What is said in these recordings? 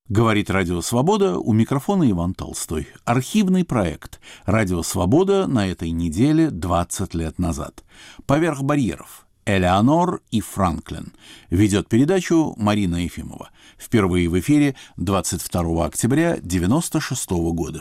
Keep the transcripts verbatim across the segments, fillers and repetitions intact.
Говорит Радио Свобода, у микрофона Иван Толстой. Архивный проект «Радио Свобода» на этой неделе двадцать лет назад. «Поверх барьеров. Элеонор и Франклин». Ведет передачу Марина Ефимова. Впервые в эфире двадцать второго октября девяносто шестого года.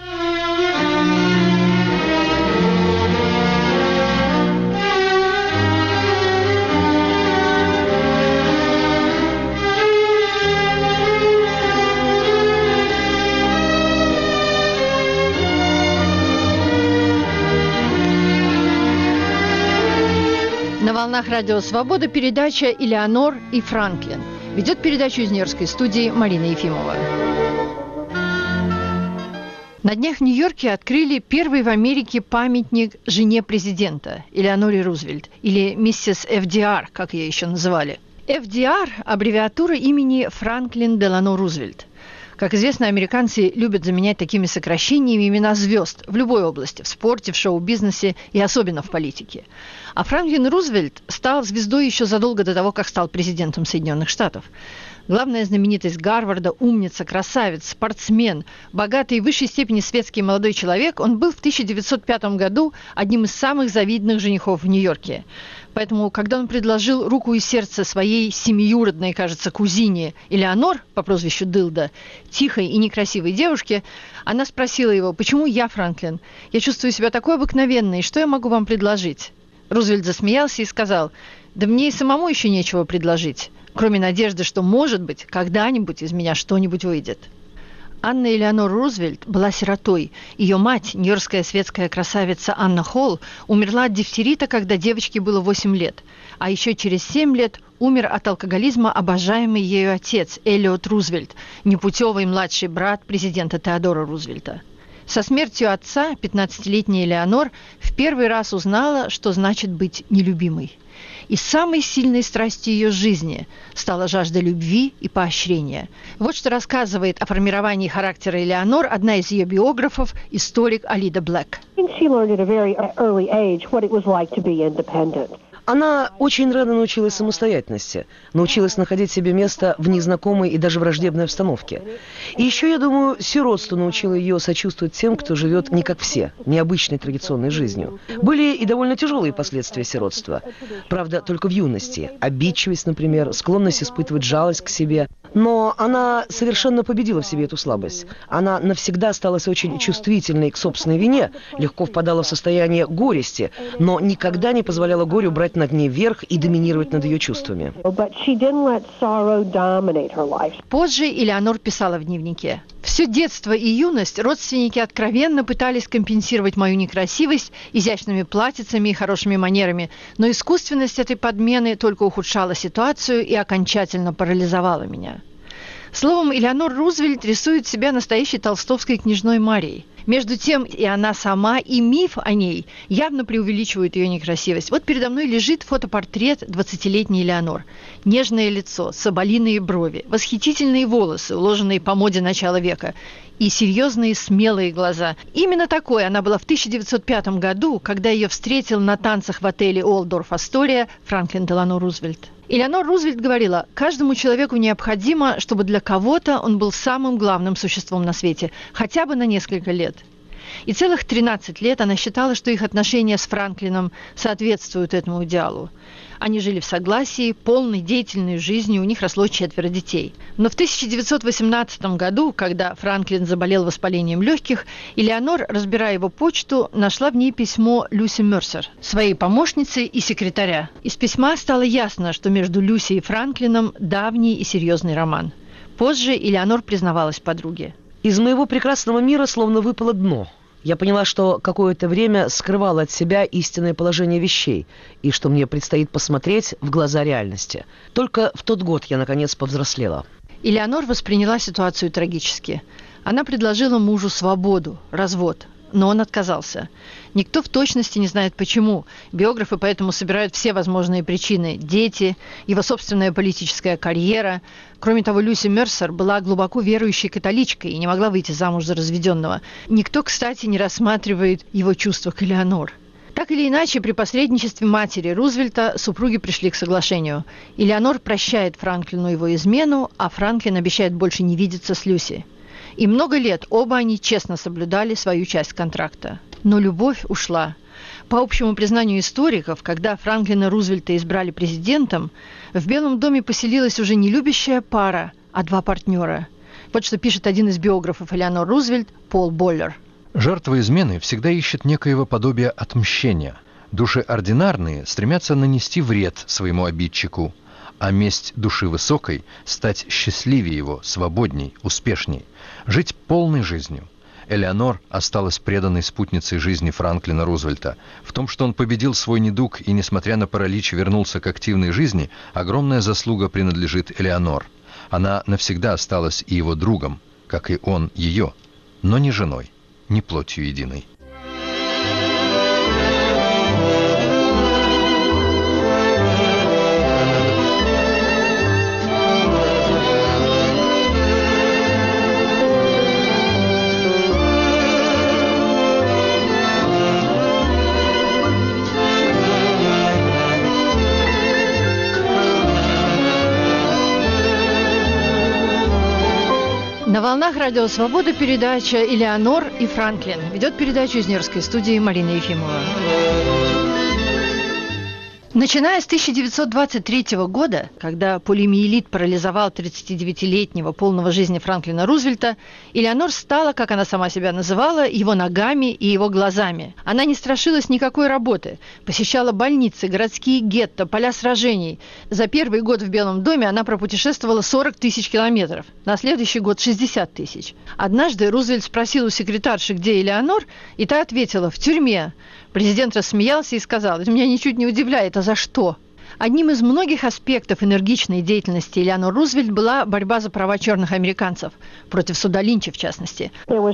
На волнах Радио Свобода передача «Элеонор и Франклин». Ведет передачу из Нью-Йоркской студии Марина Ефимова. На днях в Нью-Йорке открыли первый в Америке памятник жене президента Элеоноре Рузвельт, или миссис эф ди ар, как ее еще называли. эф ди ар – аббревиатура имени Франклин Делано Рузвельт. Как известно, американцы любят заменять такими сокращениями имена звезд в любой области, в спорте, в шоу-бизнесе и особенно в политике. А Франклин Рузвельт стал звездой еще задолго до того, как стал президентом Соединенных Штатов. Главная знаменитость Гарварда, умница, красавец, спортсмен, богатый и в высшей степени светский молодой человек, он был в тысяча девятьсот пятом году одним из самых завидных женихов в Нью-Йорке. Поэтому, когда он предложил руку и сердце своей семиюродной, кажется, кузине Элеонор по прозвищу Дылда, тихой и некрасивой девушке, она спросила его: «Почему я, Франклин? Я чувствую себя такой обыкновенной, что я могу вам предложить?» Рузвельт засмеялся и сказал: «Да мне и самому еще нечего предложить, кроме надежды, что, может быть, когда-нибудь из меня что-нибудь выйдет». Анна Элеонор Рузвельт была сиротой. Ее мать, нью-йоркская светская красавица Анна Холл, умерла от дифтерита, когда девочке было восемь лет. А еще через семь лет умер от алкоголизма обожаемый ею отец Эллиот Рузвельт, непутевый младший брат президента Теодора Рузвельта. Со смертью отца пятнадцатилетняя Элеонор в первый раз узнала, что значит быть нелюбимой. И самой сильной страстью ее жизни стала жажда любви и поощрения. Вот что рассказывает о формировании характера Элеонор одна из ее биографов, историк Алида Блэк. Она очень рано научилась самостоятельности, научилась находить себе место в незнакомой и даже враждебной обстановке. И еще, я думаю, сиротство научило ее сочувствовать тем, кто живет не как все, необычной традиционной жизнью. Были и довольно тяжелые последствия сиротства. Правда, только в юности. Обидчивость, например, склонность испытывать жалость к себе. Но она совершенно победила в себе эту слабость. Она навсегда осталась очень чувствительной к собственной вине, легко впадала в состояние горести, но никогда не позволяла горю брать над ней верх и доминировать над ее чувствами. Позже Элеонор писала в дневнике: «Все детство и юность родственники откровенно пытались компенсировать мою некрасивость изящными платьицами и хорошими манерами, но искусственность этой подмены только ухудшала ситуацию и окончательно парализовала меня». Словом, Элеонор Рузвельт рисует себя настоящей толстовской княжной Марией. Между тем, и она сама, и миф о ней явно преувеличивают ее некрасивость. Вот передо мной лежит фотопортрет двадцатилетней Элеонор. Нежное лицо, соболиные брови, восхитительные волосы, уложенные по моде начала века, и серьезные смелые глаза. Именно такой она была в тысяча девятьсот пятом году, когда ее встретил на танцах в отеле «Уолдорф Астория» Франклин Делано Рузвельт. Элеонор Рузвельт говорила: «Каждому человеку необходимо, чтобы для кого-то он был самым главным существом на свете, хотя бы на несколько лет». И целых тринадцать лет она считала, что их отношения с Франклином соответствуют этому идеалу. Они жили в согласии, полной деятельной жизнью, у них росло четверо детей. Но в тысяча девятьсот восемнадцатом году, когда Франклин заболел воспалением легких, Элеонор, разбирая его почту, нашла в ней письмо Люси Мерсер, своей помощницы и секретаря. Из письма стало ясно, что между Люси и Франклином давний и серьезный роман. Позже Элеонор признавалась подруге: «Из моего прекрасного мира словно выпало дно. Я поняла, что какое-то время скрывала от себя истинное положение вещей, и что мне предстоит посмотреть в глаза реальности. Только в тот год я, наконец, повзрослела». Элеонор восприняла ситуацию трагически. Она предложила мужу свободу, развод, но он отказался. Никто в точности не знает почему. Биографы поэтому собирают все возможные причины: дети, его собственная политическая карьера. Кроме того, Люси Мерсер была глубоко верующей католичкой и не могла выйти замуж за разведенного. Никто, кстати, не рассматривает его чувства к Элеонор. Так или иначе, при посредничестве матери Рузвельта супруги пришли к соглашению. Элеонор прощает Франклину его измену, а Франклин обещает больше не видеться с Люси. И много лет оба они честно соблюдали свою часть контракта. Но любовь ушла. По общему признанию историков, когда Франклина Рузвельта избрали президентом, в Белом доме поселилась уже не любящая пара, а два партнера. Вот что пишет один из биографов Элеонор Рузвельт, Пол Боллер. Жертва измены всегда ищет некоего подобия отмщения. Души ординарные стремятся нанести вред своему обидчику, а месть души высокой – стать счастливее его, свободней, успешней, жить полной жизнью. Элеонор осталась преданной спутницей жизни Франклина Рузвельта. В том, что он победил свой недуг и, несмотря на паралич, вернулся к активной жизни, огромная заслуга принадлежит Элеонор. Она навсегда осталась и его другом, как и он ее, но не женой, не плотью единой. На волнах Радио Свобода передача «Элеонор и Франклин». Ведет передачу из Нью-Йоркской студии Марина Ефимова. Начиная с тысяча девятьсот двадцать третьего года, когда полиомиелит парализовал тридцатидевятилетнего полного жизни Франклина Рузвельта, Элеонор стала, как она сама себя называла, его ногами и его глазами. Она не страшилась никакой работы, посещала больницы, городские гетто, поля сражений. За первый год в Белом доме она пропутешествовала сорок тысяч километров, на следующий год шестьдесят тысяч. Однажды Рузвельт спросил у секретарши, где Элеонор, и та ответила: «В тюрьме». Президент рассмеялся и сказал: «Это меня ничуть не удивляет, а за что?» Одним из многих аспектов энергичной деятельности Элеонор Рузвельт была борьба за права черных американцев, против суда Линча в частности.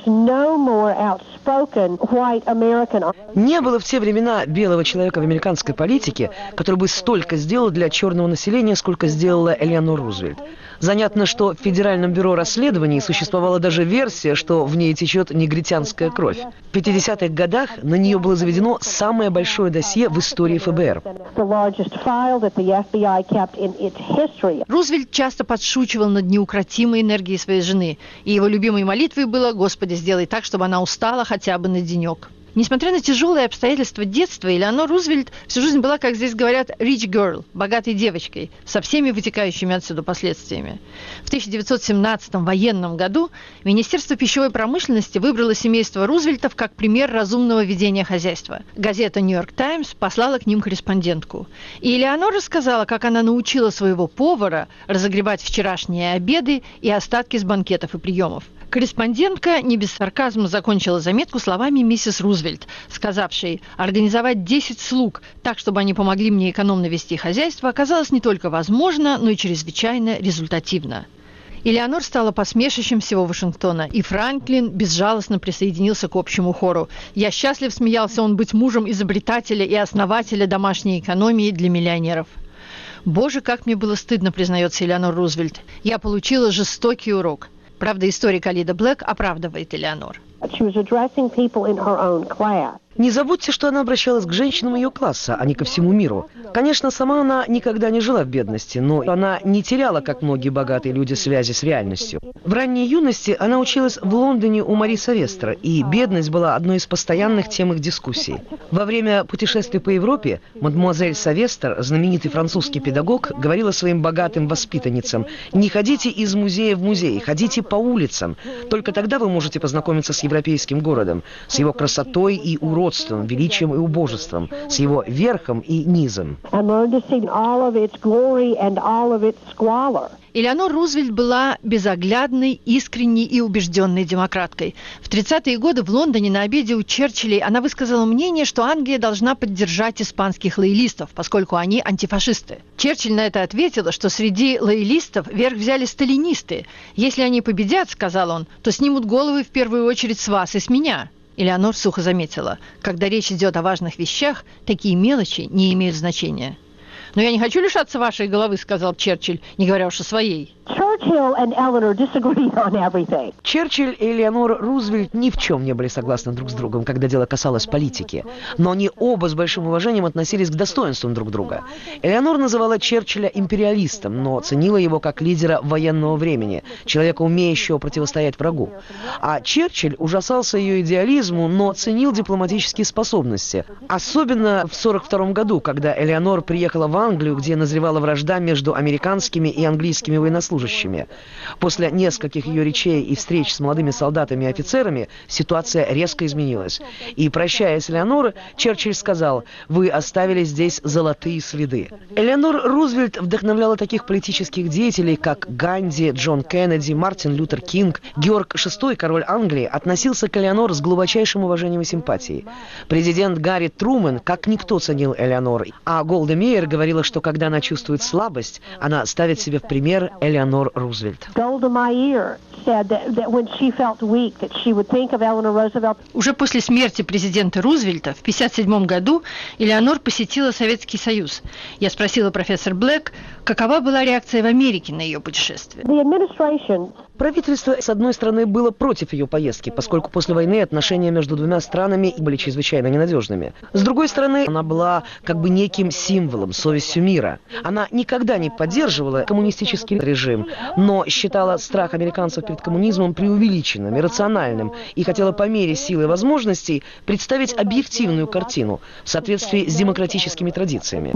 Не было в те времена белого человека в американской политике, который бы столько сделал для черного населения, сколько сделала Элеонор Рузвельт. Занятно, что в Федеральном бюро расследований существовала даже версия, что в ней течет негритянская кровь. В пятидесятых годах на нее было заведено самое большое досье в истории эф бэ эр. Рузвельт часто подшучивал над неукротимой энергией своей жены, и его любимой молитвой было: «Господи, сделай так, чтобы она устала хотя бы на денек». Несмотря на тяжелые обстоятельства детства, Элеонор Рузвельт всю жизнь была, как здесь говорят, rich girl, богатой девочкой, со всеми вытекающими отсюда последствиями. В тысяча девятьсот семнадцатом военном году Министерство пищевой промышленности выбрало семейство Рузвельтов как пример разумного ведения хозяйства. Газета «Нью-Йорк Таймс» послала к ним корреспондентку. И Элеонор рассказала, как она научила своего повара разогревать вчерашние обеды и остатки с банкетов и приемов. Корреспондентка не без сарказма закончила заметку словами миссис Рузвельт, сказавшей: «Организовать десять слуг так, чтобы они помогли мне экономно вести хозяйство, оказалось не только возможно, но и чрезвычайно результативно». Элеонор стала посмешищем всего Вашингтона, и Франклин безжалостно присоединился к общему хору. «Я счастлив», — смеялся он, — «быть мужем изобретателя и основателя домашней экономии для миллионеров». «Боже, как мне было стыдно», — признается Элеонор Рузвельт. «Я получила жестокий урок». Правда, историк Алида Блэк оправдывает Элеонор. Не забудьте, что она обращалась к женщинам ее класса, а не ко всему миру. Конечно, сама она никогда не жила в бедности, но она не теряла, как многие богатые люди, связи с реальностью. В ранней юности она училась в Лондоне у Мари Савестра, и бедность была одной из постоянных тем их дискуссий. Во время путешествий по Европе мадемуазель Савестр, знаменитый французский педагог, говорила своим богатым воспитанницам: «Не ходите из музея в музей, ходите по улицам. Только тогда вы можете познакомиться с европейским городом, с его красотой и уродством, величием и убожеством, с его верхом и низом». Элеонор Рузвельт была безоглядной, искренней и убежденной демократкой. В тридцатые годы в Лондоне на обеде у Черчиллей она высказала мнение, что Англия должна поддержать испанских лоялистов, поскольку они антифашисты. Черчилль на это ответила, что среди лоялистов верх взяли сталинисты. «Если они победят, — сказал он, — то снимут головы в первую очередь с вас и с меня». Элеонор сухо заметила: «Когда речь идет о важных вещах, такие мелочи не имеют значения». «Но я не хочу лишаться вашей головы», — сказал Черчилль, не говоря уж о своей. Черчилль и Элеонор Рузвельт ни в чем не были согласны друг с другом, когда дело касалось политики. Но они оба с большим уважением относились к достоинствам друг друга. Элеонор называла Черчилля империалистом, но ценила его как лидера военного времени, человека, умеющего противостоять врагу. А Черчилль ужасался ее идеализму, но ценил дипломатические способности. Особенно в сорок втором году, когда Элеонор приехала в Англию, где назревала вражда между американскими и английскими военнослужащими. После нескольких ее речей и встреч с молодыми солдатами и офицерами ситуация резко изменилась. И, прощаясь с Элеонор, Черчилль сказал: «Вы оставили здесь золотые следы». Элеонор Рузвельт вдохновляла таких политических деятелей, как Ганди, Джон Кеннеди, Мартин Лютер Кинг. Георг шестой, король Англии, относился к Элеонор с глубочайшим уважением и симпатией. Президент Гарри Трумэн как никто ценил Элеонор, а Голда Меир говорила, что когда она чувствует слабость, она ставит себе в пример Элеонор Рузвельт. Уже после смерти президента Рузвельта в тысяча девятьсот пятьдесят седьмом году Элеонор посетила Советский Союз. Я спросила профессор Блэк, какова была реакция в Америке на ее путешествие. Правительство, с одной стороны, было против ее поездки, поскольку после войны отношения между двумя странами были чрезвычайно ненадежными. С другой стороны, она была как бы неким символом, совестью мира. Она никогда не поддерживала коммунистический режим, но считала страх американцев перед коммунизмом преувеличенным, иррациональным и хотела по мере сил и возможностей представить объективную картину в соответствии с демократическими традициями.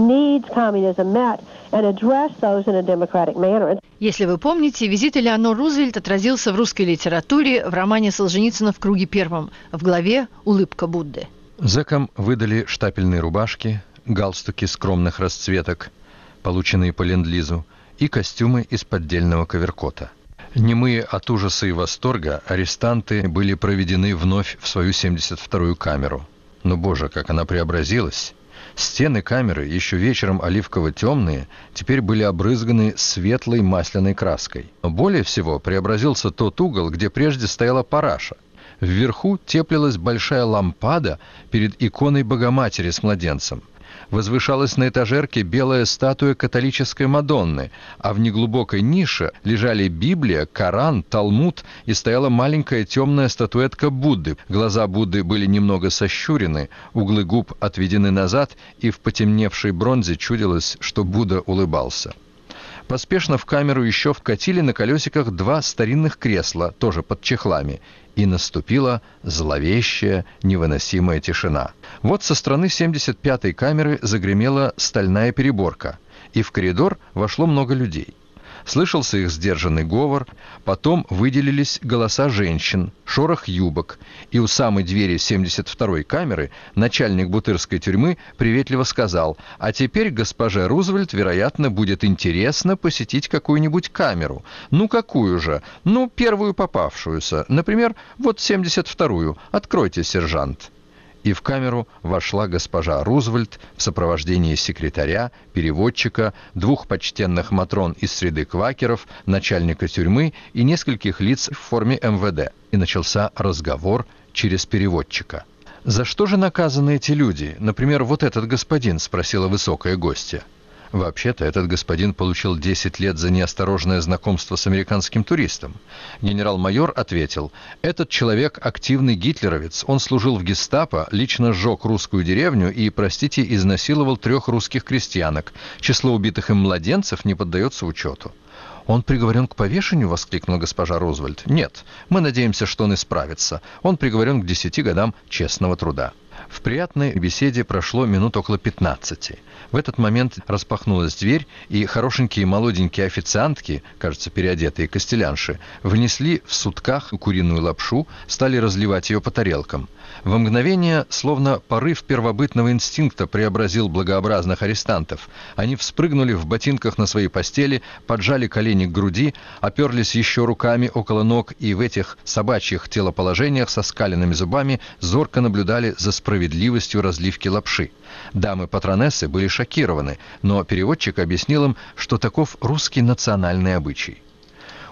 Если вы помните, визит Элеонор Рузвельт отразился в русской литературе в романе Солженицына «В круге первом» в главе «Улыбка Будды». Зэкам выдали штапельные рубашки, галстуки скромных расцветок, полученные по ленд-лизу, и костюмы из поддельного коверкота. Немые от ужаса и восторга, арестанты были проведены вновь в свою семьдесят вторую камеру. Но, боже, как она преобразилась! Стены камеры, еще вечером оливково-темные, теперь были обрызганы светлой масляной краской. Но более всего преобразился тот угол, где прежде стояла параша. Вверху теплилась большая лампада перед иконой Богоматери с младенцем. Возвышалась на этажерке белая статуя католической Мадонны, а в неглубокой нише лежали Библия, Коран, Талмуд и стояла маленькая темная статуэтка Будды. Глаза Будды были немного сощурены, углы губ отведены назад, и в потемневшей бронзе чудилось, что Будда улыбался. Поспешно в камеру еще вкатили на колесиках два старинных кресла, тоже под чехлами, и наступила зловещая, невыносимая тишина. Вот со стороны семьдесят пятой камеры загремела стальная переборка, и в коридор вошло много людей. Слышался их сдержанный говор, потом выделились голоса женщин, шорох юбок, и у самой двери семьдесят второй камеры начальник бутырской тюрьмы приветливо сказал: «А теперь госпоже Рузвельт, вероятно, будет интересно посетить какую-нибудь камеру. Ну, какую же? Ну, первую попавшуюся. Например, вот семьдесят вторую. Откройте, сержант». И в камеру вошла госпожа Рузвельт в сопровождении секретаря, переводчика, двух почтенных матрон из среды квакеров, начальника тюрьмы и нескольких лиц в форме эм вэ дэ. И начался разговор через переводчика. «За что же наказаны эти люди? Например, вот этот господин?» — спросила высокая гостья. Вообще-то этот господин получил десять лет за неосторожное знакомство с американским туристом. Генерал-майор ответил: «Этот человек активный гитлеровец. Он служил в гестапо, лично сжег русскую деревню и, простите, изнасиловал трех русских крестьянок. Число убитых им младенцев не поддается учету». «Он приговорен к повешению?» — воскликнула госпожа Рузвельт. «Нет, мы надеемся, что он исправится. Он приговорен к десяти годам честного труда». В приятной беседе прошло минут около пятнадцати. В этот момент распахнулась дверь, и хорошенькие молоденькие официантки, кажется, переодетые костелянши, внесли в сутках куриную лапшу, стали разливать ее по тарелкам. Во мгновение, словно порыв первобытного инстинкта преобразил благообразных арестантов. Они вспрыгнули в ботинках на свои постели, поджали колени к груди, оперлись еще руками около ног и в этих собачьих телоположениях со скаленными зубами зорко наблюдали за справедливостью разливки лапши. Дамы-патронессы были шокированы, но переводчик объяснил им, что таков русский национальный обычай.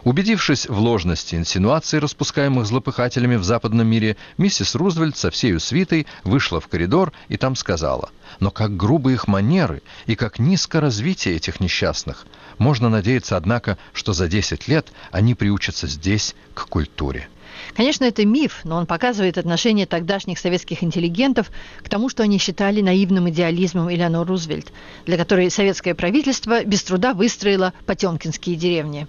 Убедившись в ложности инсинуаций, распускаемых злопыхателями в западном мире, миссис Рузвельт со всею свитой вышла в коридор и там сказала: «Но как грубы их манеры и как низко развитие этих несчастных! Можно надеяться, однако, что за десять лет они приучатся здесь к культуре». Конечно, это миф, но он показывает отношение тогдашних советских интеллигентов к тому, что они считали наивным идеализмом Элеонор Рузвельт, для которой советское правительство без труда выстроило потемкинские деревни.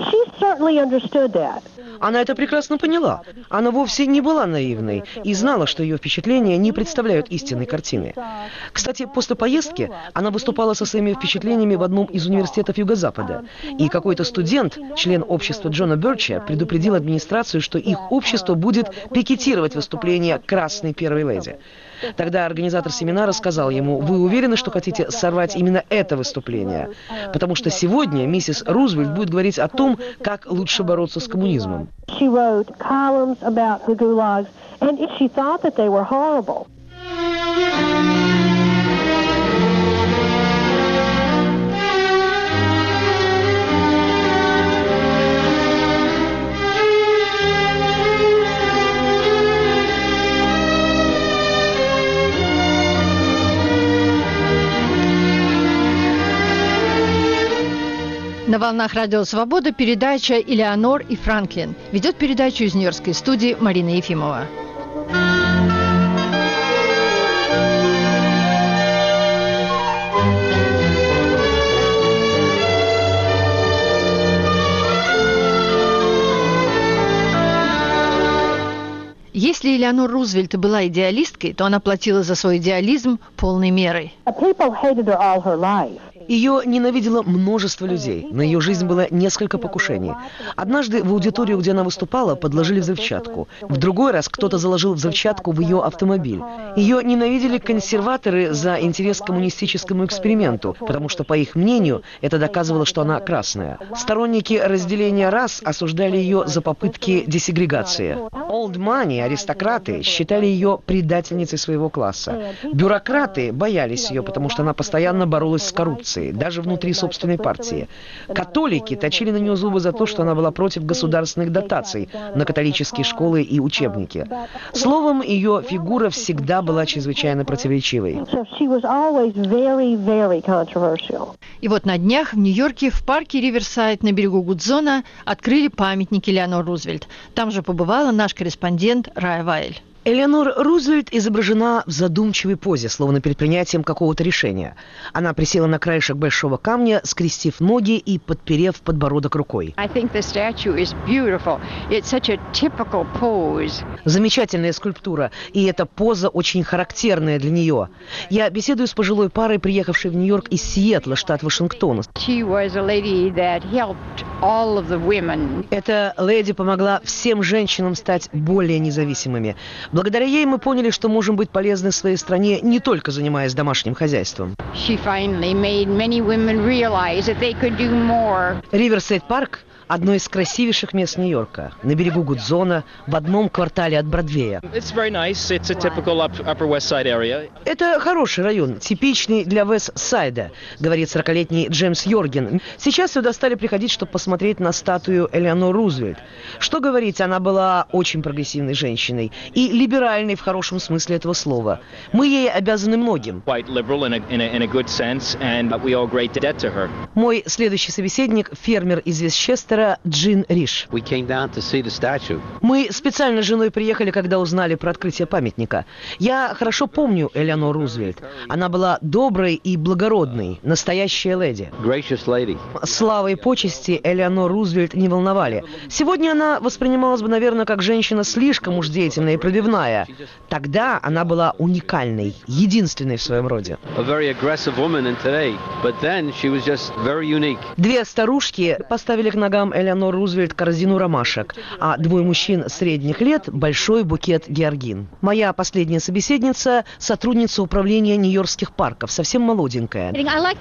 Она это прекрасно поняла. Она вовсе не была наивной и знала, что ее впечатления не представляют истинной картины. Кстати, после поездки она выступала со своими впечатлениями в одном из университетов Юго-Запада. И какой-то студент, член общества Джона Берча, предупредил администрацию, что их общество будет пикетировать выступление красной первой леди. Тогда организатор семинара сказал ему: «Вы уверены, что хотите сорвать именно это выступление? Потому что сегодня миссис Рузвельт будет говорить о том, как лучше бороться с коммунизмом». На волнах Радио Свобода передача «Элеонор и Франклин». Ведет передачу из Нью-Йоркской студии Марина Ефимова. Если Элеонор Рузвельт была идеалисткой, то она платила за свой идеализм полной мерой. Ее ненавидело множество людей. На ее жизнь было несколько покушений. Однажды в аудиторию, где она выступала, подложили взрывчатку. В другой раз кто-то заложил взрывчатку в ее автомобиль. Ее ненавидели консерваторы за интерес к коммунистическому эксперименту, потому что, по их мнению, это доказывало, что она красная. Сторонники разделения рас осуждали ее за попытки десегрегации. Old money, аристократы, считали ее предательницей своего класса. Бюрократы боялись ее, потому что она постоянно боролась с коррупцией, даже внутри собственной партии. Католики точили на нее зубы за то, что она была против государственных дотаций на католические школы и учебники. Словом, ее фигура всегда была чрезвычайно противоречивой. И вот на днях в Нью-Йорке в парке Риверсайд на берегу Гудзона открыли памятник Элеонор Рузвельт. Там же побывала наш корреспондент Рая Вайль. Элеонор Рузвельт изображена в задумчивой позе, словно перед принятием какого-то решения. Она присела на краешек большого камня, скрестив ноги и подперев подбородок рукой. Замечательная скульптура, и эта поза очень характерная для нее. Я беседую с пожилой парой, приехавшей в Нью-Йорк из Сиэтла, штат Вашингтон. Эта леди помогла всем женщинам стать более независимыми. Благодаря ей мы поняли, что можем быть полезны своей стране, не только занимаясь домашним хозяйством. Риверсайд-парк – одно из красивейших мест Нью-Йорка, на берегу Гудзона, в одном квартале от Бродвея. Это хороший район, типичный для Вест-Сайда, говорит сорокалетний Джеймс Йорген. Сейчас сюда стали приходить, чтобы посмотреть на статую Элеонор Рузвельт. Что говорить, она была очень прогрессивной женщиной и либеральной в хорошем смысле этого слова. Мы ей обязаны многим. Мой следующий собеседник – фермер из Вестчестера Джин Риш. Мы специально с женой приехали, когда узнали про открытие памятника. Я хорошо помню Элеонор Рузвельт. Она была доброй и благородной, настоящая леди. Слава и почести Элеонор Рузвельт не волновали. Сегодня она воспринималась бы, наверное, как женщина слишком уж деятельная и пробивная. Тогда она была уникальной, единственной в своем роде. Две старушки поставили к ногам Элеонор Рузвельт корзину ромашек, а двое мужчин средних лет – большой букет георгин. Моя последняя собеседница – сотрудница управления нью-йоркских парков, совсем молоденькая.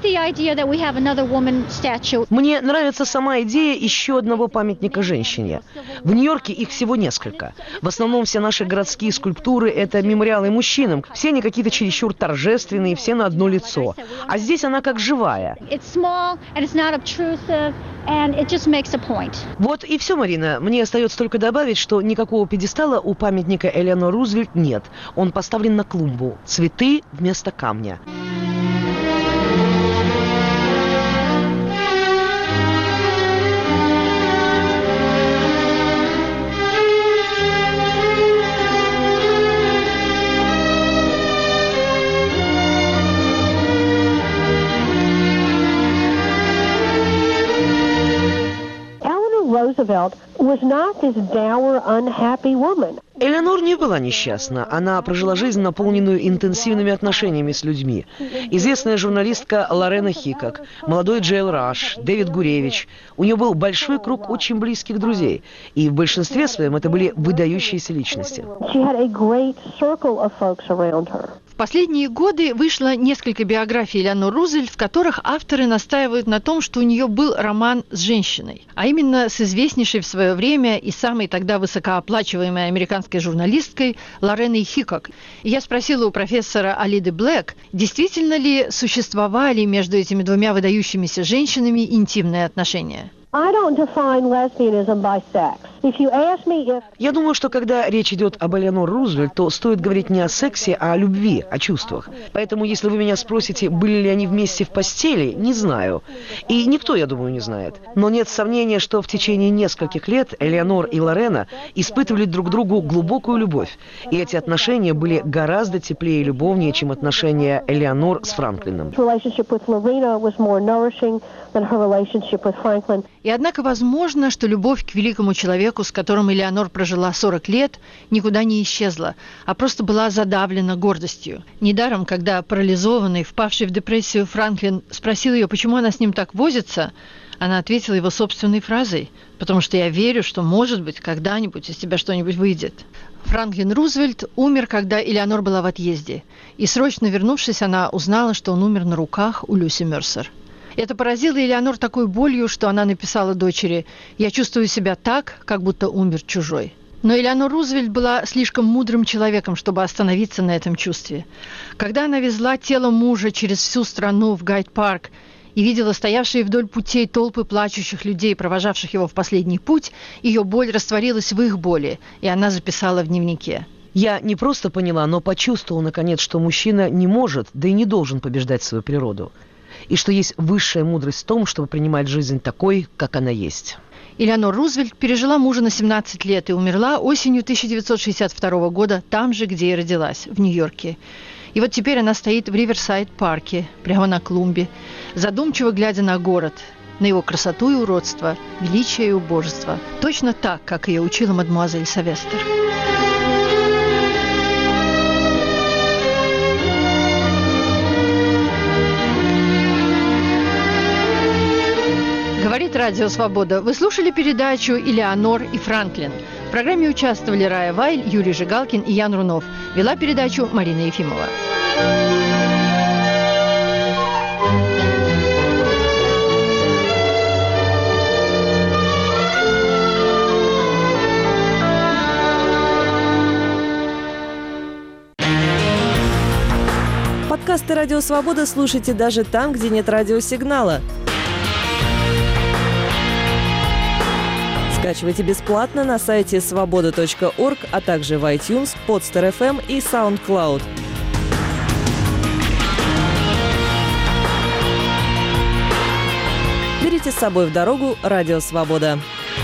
Мне нравится сама идея еще одного памятника женщине. В Нью-Йорке их всего несколько. В основном все наши городские скульптуры – это мемориалы мужчинам. Все они какие-то чересчур торжественные, все на одно лицо. А здесь она как живая. and it just makes a point. Вот и все, Марина. Мне остается только добавить, что никакого пьедестала у памятника Элеонор Рузвельт нет. Он поставлен на клумбу. Цветы вместо камня. Roosevelt was not this dour, unhappy woman. Элеонор не была несчастна. Она прожила жизнь, наполненную интенсивными отношениями с людьми. Известная журналистка Лорена Хикок, молодой Джейл Раш, Дэвид Гуревич. У нее был большой круг очень близких друзей. И в большинстве своем это были выдающиеся личности. She had a great circle of folks around her. В последние годы вышло несколько биографий Элеонор Рузвельт, в которых авторы настаивают на том, что у нее был роман с женщиной, а именно с известнейшей в свое время и самой тогда высокооплачиваемой американской журналисткой Лореной Хикок. И я спросила у профессора Алиды Блэк, действительно ли существовали между этими двумя выдающимися женщинами интимные отношения. I don't define lesbianism by sex. If you ask me if... Я думаю, что когда речь идет об Элеонор Рузвельт, то стоит говорить не о сексе, а о любви, о чувствах. Поэтому, если вы меня спросите, были ли они вместе в постели, не знаю. И никто, я думаю, не знает. Но нет сомнения, что в течение нескольких лет Элеонор и Лорена испытывали друг другу глубокую любовь. И эти отношения были гораздо теплее и любовнее, чем отношения Элеонор с Франклином. И однако возможно, что любовь к великому человеку, с которым Элеонор прожила сорок лет, никуда не исчезла, а просто была задавлена гордостью. Недаром, когда парализованный, впавший в депрессию Франклин спросил ее, почему она с ним так возится, она ответила его собственной фразой: «Потому что я верю, что, может быть, когда-нибудь из тебя что-нибудь выйдет». Франклин Рузвельт умер, когда Элеонор была в отъезде, и срочно вернувшись, она узнала, что он умер на руках у Люси Мерсер. Это поразило Элеонор такой болью, что она написала дочери: «Я чувствую себя так, как будто умер чужой». Но Элеонор Рузвельт была слишком мудрым человеком, чтобы остановиться на этом чувстве. Когда она везла тело мужа через всю страну в Гайд-парк и видела стоявшие вдоль путей толпы плачущих людей, провожавших его в последний путь, ее боль растворилась в их боли, и она записала в дневнике: «Я не просто поняла, но почувствовала, наконец, что мужчина не может, да и не должен побеждать свою природу. И что есть высшая мудрость в том, чтобы принимать жизнь такой, как она есть». Элеонор Рузвельт пережила мужа на семнадцать лет и умерла осенью тысяча девятьсот шестьдесят второго года, там же, где и родилась, в Нью-Йорке. И вот теперь она стоит в Риверсайд-парке, прямо на клумбе, задумчиво глядя на город, на его красоту и уродство, величие и убожество, точно так, как ее учила мадемуазель Савестер. Говорит Радио Свобода. Вы слушали передачу «Элеонор и Франклин». В программе участвовали Рая Вайль, Юрий Жигалкин и Ян Рунов. Вела передачу Марина Ефимова. Подкасты «Радио Свобода» слушайте даже там, где нет радиосигнала. Скачивайте бесплатно на сайте свобода точка орг, а также в iTunes, Podster эф эм и SoundCloud. Берите с собой в дорогу «Радио Свобода».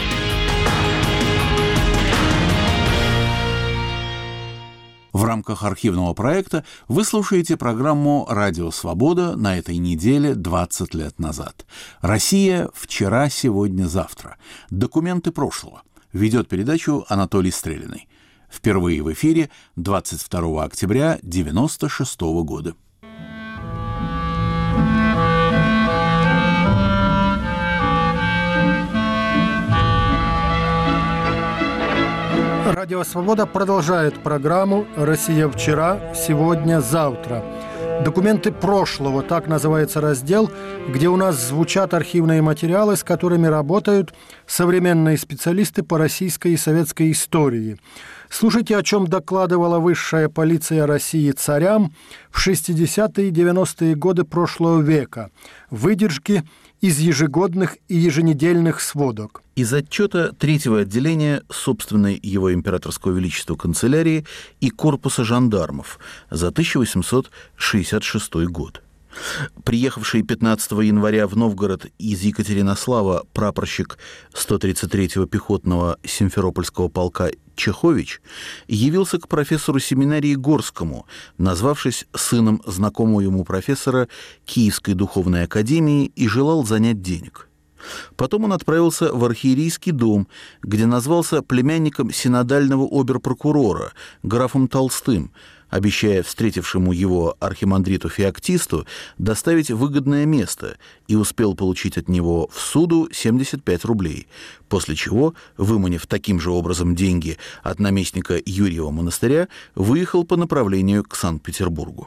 В рамках архивного проекта вы слушаете программу «Радио Свобода» на этой неделе двадцать лет назад. «Россия. Вчера, сегодня, завтра. Документы прошлого». Ведет передачу Анатолий Стрелиный. Впервые в эфире двадцать второго октября девяносто шестого года. Радио «Свобода» продолжает программу «Россия вчера, сегодня, завтра». Документы прошлого, так называется раздел, где у нас звучат архивные материалы, с которыми работают современные специалисты по российской и советской истории. Слушайте, о чем докладывала высшая полиция России царям в шестидесятые и девяностые годы прошлого века. Выдержки из ежегодных и еженедельных сводок. Из отчета третьего отделения собственной его императорского величества канцелярии и корпуса жандармов за тысяча восемьсот шестьдесят шестой год. Приехавший пятнадцатого января в Новгород из Екатеринослава прапорщик сто тридцать третьего пехотного Симферопольского полка Чехович явился к профессору семинарии Горскому, назвавшись сыном знакомого ему профессора Киевской духовной академии, и желал занять денег. Потом он отправился в архиерейский дом, где назвался племянником синодального обер-прокурора, графом Толстым, обещая встретившему его архимандриту Феоктисту доставить выгодное место, и успел получить от него в суду семьдесят пять рублей, после чего, выманив таким же образом деньги от наместника Юрьева монастыря, выехал по направлению к Санкт-Петербургу.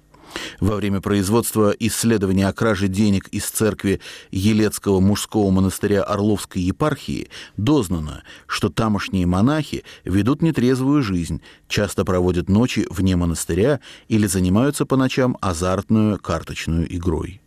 Во время производства исследования о краже денег из церкви Елецкого мужского монастыря Орловской епархии дознано, что тамошние монахи ведут нетрезвую жизнь, часто проводят ночи вне монастыря или занимаются по ночам азартную карточную игрой.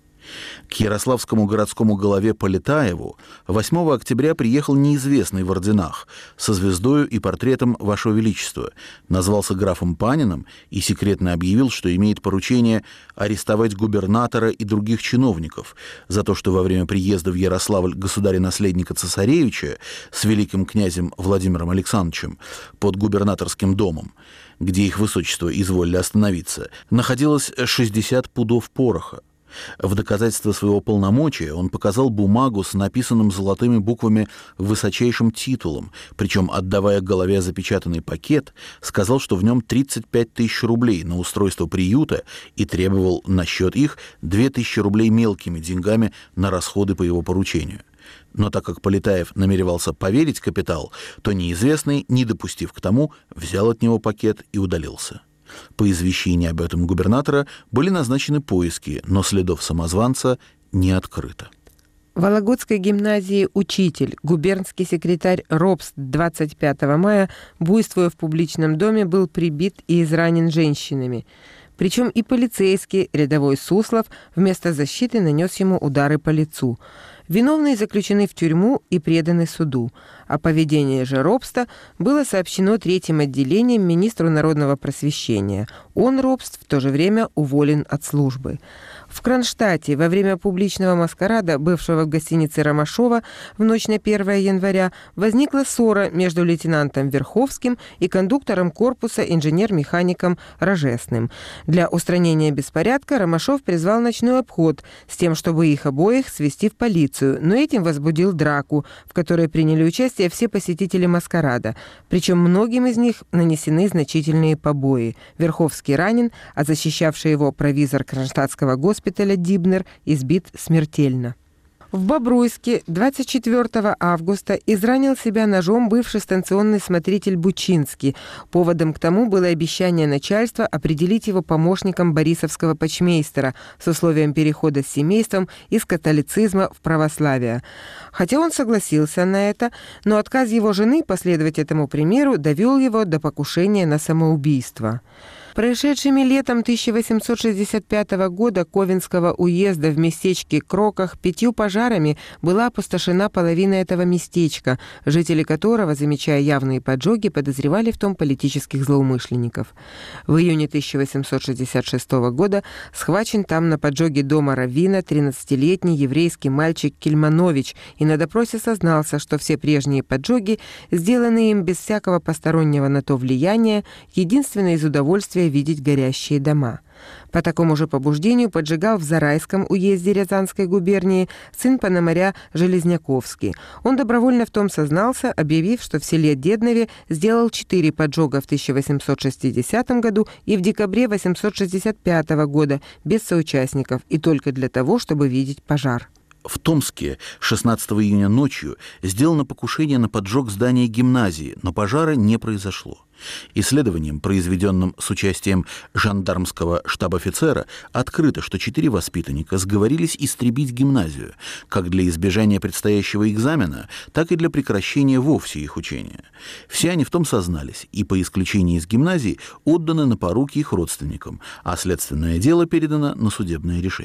К ярославскому городскому голове Полетаеву восьмого октября приехал неизвестный в орденах со звездою и портретом Вашего Величества, назвался графом Паниным и секретно объявил, что имеет поручение арестовать губернатора и других чиновников за то, что во время приезда в Ярославль государя-наследника цесаревича с великим князем Владимиром Александровичем под губернаторским домом, где их высочество изволили остановиться, находилось шестьдесят пудов пороха. В доказательство своего полномочия он показал бумагу с написанным золотыми буквами высочайшим титулом, причем, отдавая голове запечатанный пакет, сказал, что в нем тридцать пять тысяч рублей на устройство приюта и требовал на счет их две тысячи рублей мелкими деньгами на расходы по его поручению. Но так как Полетаев намеревался поверить капитал, то неизвестный, не допустив к тому, взял от него пакет и удалился. По извещении об этом губернатора были назначены поиски, но следов самозванца не открыто. В Вологодской гимназии учитель, губернский секретарь Робст двадцать пятого мая, буйствуя в публичном доме, был прибит и изранен женщинами. Причем и полицейский, рядовой Суслов, вместо защиты нанес ему удары по лицу. Виновные заключены в тюрьму и преданы суду. О поведении же Робста было сообщено третьим отделением министру народного просвещения. Он, Робст, в то же время уволен от службы. В Кронштадте во время публичного маскарада, бывшего в гостинице Ромашова, в ночь на первое января, возникла ссора между лейтенантом Верховским и кондуктором корпуса инженер-механиком Рожесным. Для устранения беспорядка Ромашов призвал ночной обход с тем, чтобы их обоих свести в полицию, но этим возбудил драку, в которой приняли участие все посетители маскарада. Причем многим из них нанесены значительные побои. Верховский ранен, а защищавший его провизор Кронштадтского госпиталя Дибнер избит смертельно. В Бобруйске двадцать четвёртого августа изранил себя ножом бывший станционный смотритель Бучинский. Поводом к тому было обещание начальства определить его помощником борисовского почмейстера с условием перехода с семейством из католицизма в православие. Хотя он согласился на это, но отказ его жены последовать этому примеру довел его до покушения на самоубийство. Прошедшими летом тысяча восемьсот шестьдесят пятого года Ковенского уезда в местечке Кроках пятью пожарами была опустошена половина этого местечка, жители которого, замечая явные поджоги, подозревали в том политических злоумышленников. В июне тысяча восемьсот шестьдесят шестого года схвачен там на поджоге дома раввина тринадцатилетний еврейский мальчик Кельманович и на допросе сознался, что все прежние поджоги, сделанные им без всякого постороннего на то влияния, единственное из удовольствия видеть горящие дома. По такому же побуждению поджигал в Зарайском уезде Рязанской губернии сын пономаря Железняковский. Он добровольно в том сознался, объявив, что в селе Деднове сделал четыре поджога в тысяча восемьсот шестидесятом году и в декабре восемьсот шестьдесят пятого года без соучастников и только для того, чтобы видеть пожар. В Томске шестнадцатого июня ночью сделано покушение на поджог здания гимназии, но пожара не произошло. Исследованием, произведенным с участием жандармского штаб-офицера, открыто, что четыре воспитанника сговорились истребить гимназию, как для избежания предстоящего экзамена, так и для прекращения вовсе их учения. Все они в том сознались, и по исключении из гимназии отданы на поруки их родственникам, а следственное дело передано на судебное решение.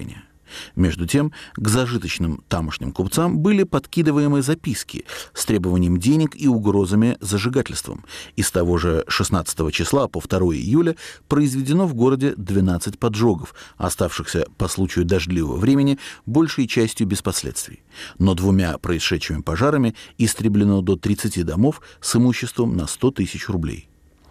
Между тем, к зажиточным тамошним купцам были подкидываемы записки с требованием денег и угрозами зажигательством. И с того же шестнадцатого числа по второе июля произведено в городе двенадцать поджогов, оставшихся по случаю дождливого времени большей частью без последствий. Но двумя происшедшими пожарами истреблено до тридцати домов с имуществом на сто тысяч рублей.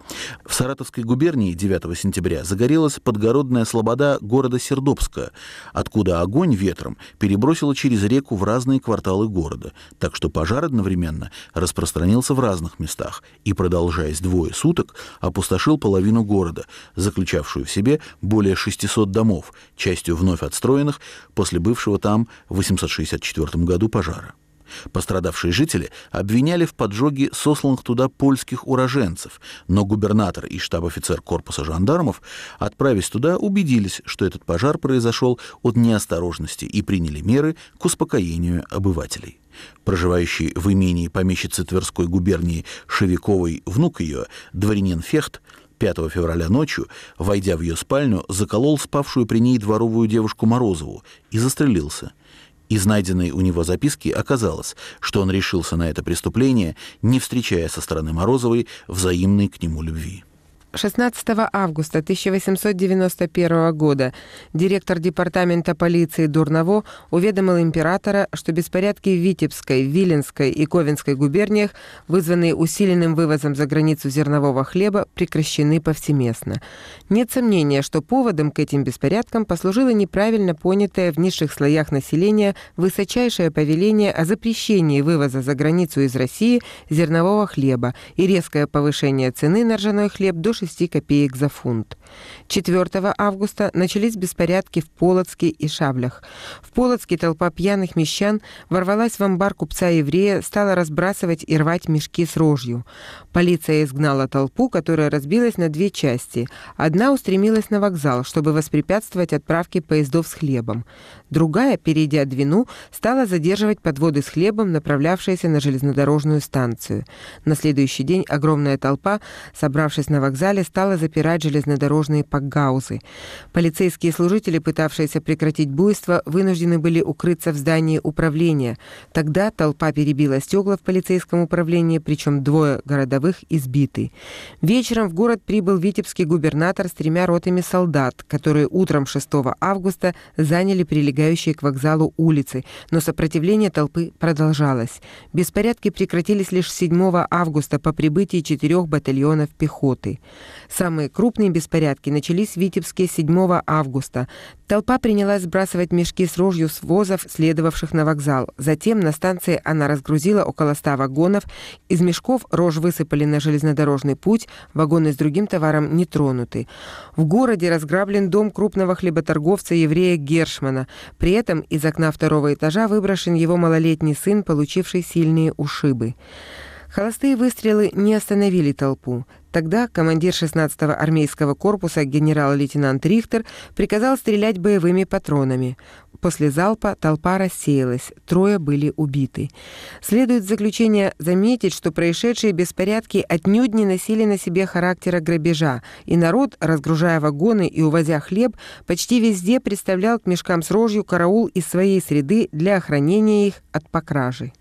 В Саратовской губернии девятого сентября загорелась подгородная слобода города Сердобска, откуда огонь ветром перебросило через реку в разные кварталы города, так что пожар одновременно распространился в разных местах и, продолжаясь двое суток, опустошил половину города, заключавшую в себе более шестисот домов, частью вновь отстроенных после бывшего там в восемьсот шестьдесят четвёртом году пожара. Пострадавшие жители обвиняли в поджоге сосланных туда польских уроженцев, но губернатор и штаб-офицер корпуса жандармов, отправясь туда, убедились, что этот пожар произошел от неосторожности и приняли меры к успокоению обывателей. Проживающий в имении помещицы Тверской губернии Шевиковой внук ее, дворянин Фехт, пятого февраля ночью, войдя в ее спальню, заколол спавшую при ней дворовую девушку Морозову и застрелился. Из найденной у него записки оказалось, что он решился на это преступление, не встречая со стороны Морозовой взаимной к нему любви. шестнадцатого августа тысяча восемьсот девяносто первого года директор департамента полиции Дурново уведомил императора, что беспорядки в Витебской, Виленской и Ковенской губерниях, вызванные усиленным вывозом за границу зернового хлеба, прекращены повсеместно. Нет сомнения, что поводом к этим беспорядкам послужило неправильно понятое в низших слоях населения высочайшее повеление о запрещении вывоза за границу из России зернового хлеба и резкое повышение цены на ржаной хлеб до шести копеек за фунт. четвёртого августа начались беспорядки в Полоцке и Шаблях. В Полоцке толпа пьяных мещан ворвалась в амбар купца-еврея, стала разбрасывать и рвать мешки с рожью. Полиция изгнала толпу, которая разбилась на две части. Одна устремилась на вокзал, чтобы воспрепятствовать отправке поездов с хлебом. Другая, перейдя Двину, стала задерживать подводы с хлебом, направлявшиеся на железнодорожную станцию. На следующий день огромная толпа, собравшись на вокзале, стала запирать железнодорожные пакгаузы. Полицейские служители, пытавшиеся прекратить буйство, вынуждены были укрыться в здании управления. Тогда толпа перебила стекла в полицейском управлении, причем двое городовых избиты. Вечером в город прибыл витебский губернатор с тремя ротами солдат, которые утром шестого августа заняли прилегающие к вокзалу улицы, но сопротивление толпы продолжалось. Беспорядки прекратились лишь седьмого августа по прибытии четырех батальонов пехоты. Самые крупные беспорядки начались в Витебске седьмого августа. Толпа принялась сбрасывать мешки с рожью с возов, следовавших на вокзал. Затем на станции она разгрузила около ста вагонов. Из мешков рожь высыпали на железнодорожный путь, вагоны с другим товаром не тронуты. В городе разграблен дом крупного хлеботорговца-еврея Гершмана. При этом из окна второго этажа выброшен его малолетний сын, получивший сильные ушибы. Холостые выстрелы не остановили толпу. Тогда командир шестнадцатого армейского корпуса генерал-лейтенант Рихтер приказал стрелять боевыми патронами. После залпа толпа рассеялась, трое были убиты. Следует в заключение заметить, что происшедшие беспорядки отнюдь не носили на себе характера грабежа, и народ, разгружая вагоны и увозя хлеб, почти везде представлял к мешкам с рожью караул из своей среды для охранения их от покражи.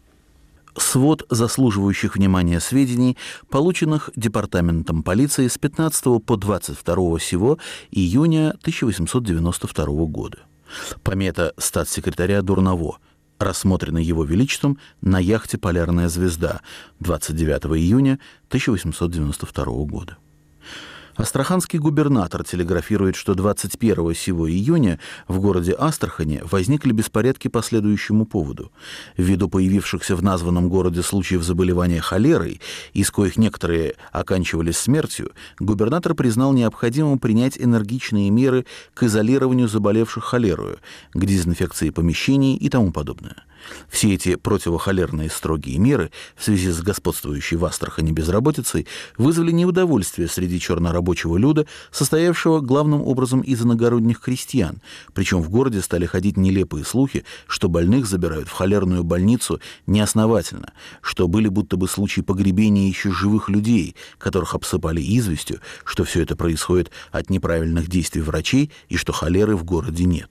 Свод заслуживающих внимания сведений, полученных Департаментом полиции с пятнадцатого по двадцать второе сего июня тысяча восемьсот девяносто второго года. Помета статс-секретаря Дурново, рассмотрена Его Величеством на яхте «Полярная звезда» двадцать девятого июня тысяча восемьсот девяносто второго года. Астраханский губернатор телеграфирует, что двадцать первого сего июня в городе Астрахани возникли беспорядки по следующему поводу. Ввиду появившихся в названном городе случаев заболевания холерой, из коих некоторые оканчивались смертью, губернатор признал необходимым принять энергичные меры к изолированию заболевших холерою, к дезинфекции помещений и тому подобное. Все эти противохолерные строгие меры в связи с господствующей в Астрахани безработицей вызвали неудовольствие среди чернорабочего люда, состоявшего главным образом из иногородних крестьян, причем в городе стали ходить нелепые слухи, что больных забирают в холерную больницу неосновательно, что были будто бы случаи погребения еще живых людей, которых обсыпали известью, что все это происходит от неправильных действий врачей и что холеры в городе нет.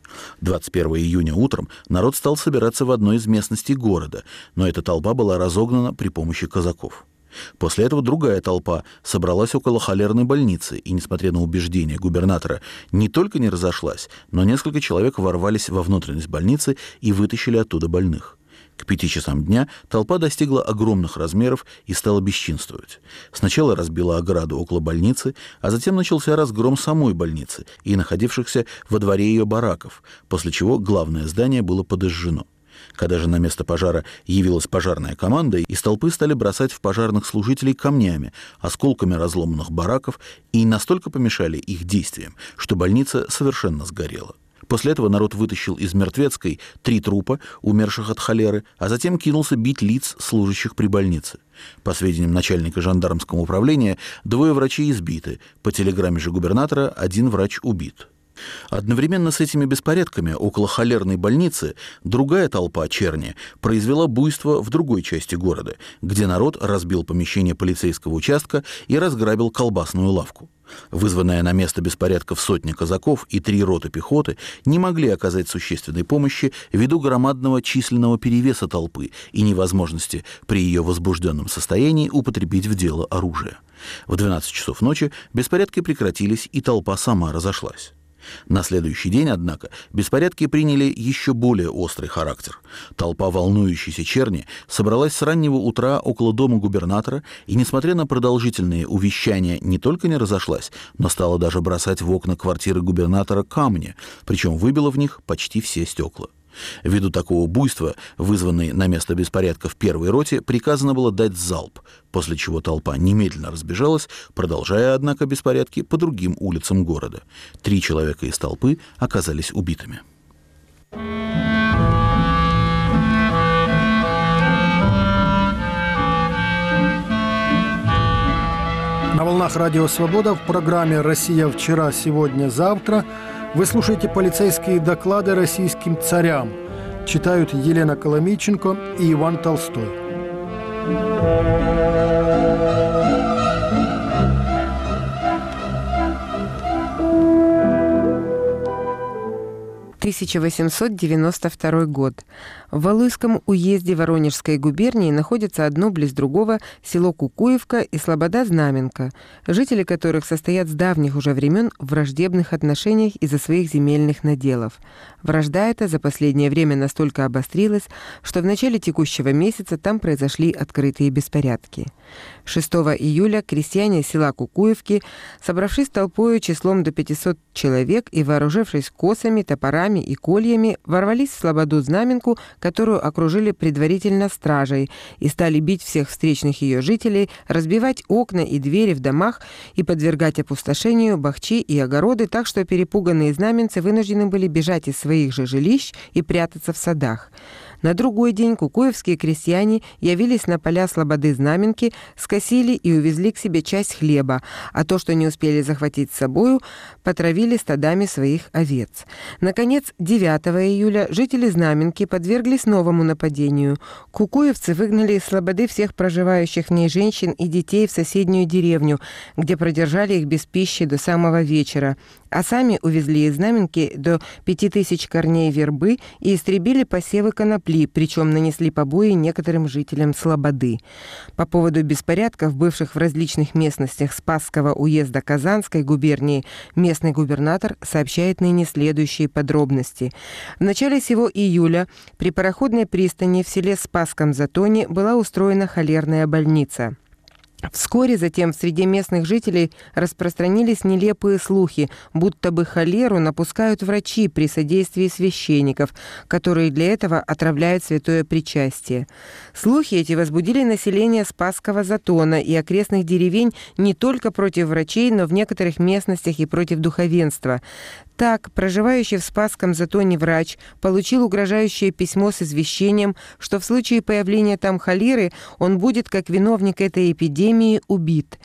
двадцать первого июня утром народ стал собираться в одной из местностей города, но эта толпа была разогнана при помощи казаков. После этого другая толпа собралась около холерной больницы, и, несмотря на убеждения губернатора, не только не разошлась, но несколько человек ворвались во внутренность больницы и вытащили оттуда больных. К пяти часам дня толпа достигла огромных размеров и стала бесчинствовать. Сначала разбила ограду около больницы, а затем начался разгром самой больницы и находившихся во дворе ее бараков, после чего главное здание было подожжено. Когда же на место пожара явилась пожарная команда, из толпы стали бросать в пожарных служителей камнями, осколками разломанных бараков и настолько помешали их действиям, что больница совершенно сгорела. После этого народ вытащил из Мертвецкой три трупа, умерших от холеры, а затем кинулся бить лиц, служащих при больнице. По сведениям начальника жандармского управления, двое врачей избиты, по телеграмме же губернатора один врач убит. Одновременно с этими беспорядками около холерной больницы другая толпа черни произвела буйство в другой части города, где народ разбил помещение полицейского участка и разграбил колбасную лавку. Вызванная на место беспорядков сотня казаков и три роты пехоты не могли оказать существенной помощи ввиду громадного численного перевеса толпы и невозможности при ее возбужденном состоянии употребить в дело оружие. В двенадцать часов ночи беспорядки прекратились, и толпа сама разошлась. На следующий день, однако, беспорядки приняли еще более острый характер. Толпа волнующейся черни собралась с раннего утра около дома губернатора и, несмотря на продолжительные увещания, не только не разошлась, но стала даже бросать в окна квартиры губернатора камни, причем выбила в них почти все стекла. Ввиду такого буйства, вызванной на место беспорядка в первой роте, приказано было дать залп, после чего толпа немедленно разбежалась, продолжая, однако, беспорядки по другим улицам города. Три человека из толпы оказались убитыми. На волнах Радио Свобода в программе «Россия вчера, сегодня, завтра» вы слушаете полицейские доклады российским царям. Читают Елена Коломийченко и Иван Толстой. тысяча восемьсот девяносто второй год. В Валуйском уезде Воронежской губернии находятся одно близ другого село Кукуевка и Слобода-Знаменка, жители которых состоят с давних уже времен в враждебных отношениях из-за своих земельных наделов. Вражда эта за последнее время настолько обострилась, что в начале текущего месяца там произошли открытые беспорядки. шестого июля крестьяне села Кукуевки, собравшись толпою числом до пятисот человек и вооружившись косами, топорами и кольями, ворвались в Слободу-Знаменку, которую окружили предварительно стражей, и стали бить всех встречных ее жителей, разбивать окна и двери в домах и подвергать опустошению бахчи и огороды, так что перепуганные знаменцы вынуждены были бежать из своих же жилищ и прятаться в садах. На другой день кукуевские крестьяне явились на поля Слободы-Знаменки, скосили и увезли к себе часть хлеба, а то, что не успели захватить с собою, потравили стадами своих овец. Наконец, девятого июля жители Знаменки подверглись новому нападению. Кукуевцы выгнали из Слободы всех проживающих в ней женщин и детей в соседнюю деревню, где продержали их без пищи до самого вечера, а сами увезли из Знаменки до пяти тысяч корней вербы и истребили посевы конопли, причем нанесли побои некоторым жителям Слободы. По поводу беспорядков, бывших в различных местностях Спасского уезда Казанской губернии, местный губернатор сообщает ныне следующие подробности. В начале сего июля при пароходной пристани в селе Спасском Затоне была устроена холерная больница. Вскоре затем в среде местных жителей распространились нелепые слухи, будто бы холеру напускают врачи при содействии священников, которые для этого отравляют святое причастие. Слухи эти возбудили население Спасского Затона и окрестных деревень не только против врачей, но в некоторых местностях и против духовенства. Так, проживающий в Спасском Затоне врач получил угрожающее письмо с извещением, что в случае появления там холеры он будет, как виновник этой эпидемии, убит.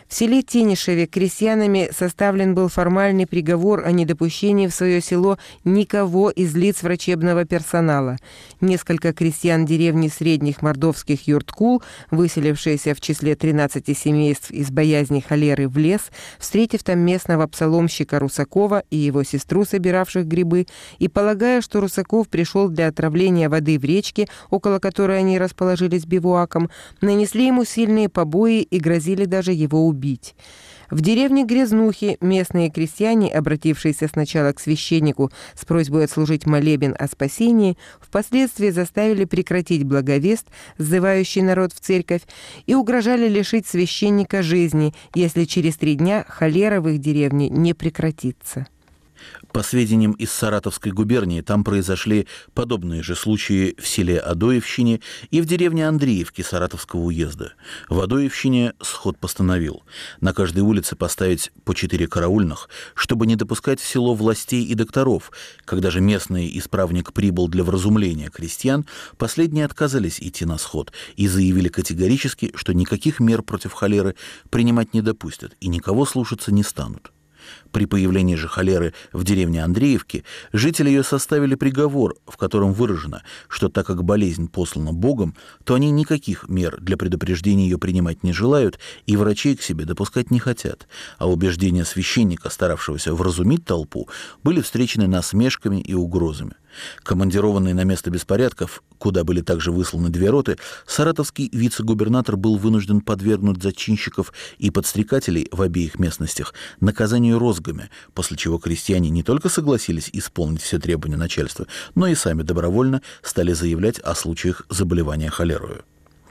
В селе Тенишеве крестьянами составлен был формальный приговор о недопущении в свое село никого из лиц врачебного персонала. Несколько крестьян деревни Средних Мордовских Юрткул, выселившиеся в числе тринадцати семейств из боязни холеры в лес, встретив там местного псаломщика Русакова и его сестру, собиравших грибы, и полагая, что Русаков пришел для отравления воды в речке, около которой они расположились бивуаком, нанесли ему сильные побои и грозили даже его убить. В деревне Грязнухи местные крестьяне, обратившиеся сначала к священнику с просьбой отслужить молебен о спасении, впоследствии заставили прекратить благовест, сзывающий народ в церковь, и угрожали лишить священника жизни, если через три дня холера в их деревне не прекратится. По сведениям из Саратовской губернии, там произошли подобные же случаи в селе Адоевщине и в деревне Андреевки Саратовского уезда. В Адоевщине сход постановил на каждой улице поставить по четыре караульных, чтобы не допускать в село властей и докторов. Когда же местный исправник прибыл для вразумления крестьян, последние отказались идти на сход и заявили категорически, что никаких мер против холеры принимать не допустят и никого слушаться не станут. При появлении же холеры в деревне Андреевки жители ее составили приговор, в котором выражено, что так как болезнь послана Богом, то они никаких мер для предупреждения ее принимать не желают и врачей к себе допускать не хотят, а убеждения священника, старавшегося вразумить толпу, были встречены насмешками и угрозами. Командированный на место беспорядков, куда были также высланы две роты, саратовский вице-губернатор был вынужден подвергнуть зачинщиков и подстрекателей в обеих местностях наказанию розгами, после чего крестьяне не только согласились исполнить все требования начальства, но и сами добровольно стали заявлять о случаях заболевания холерою.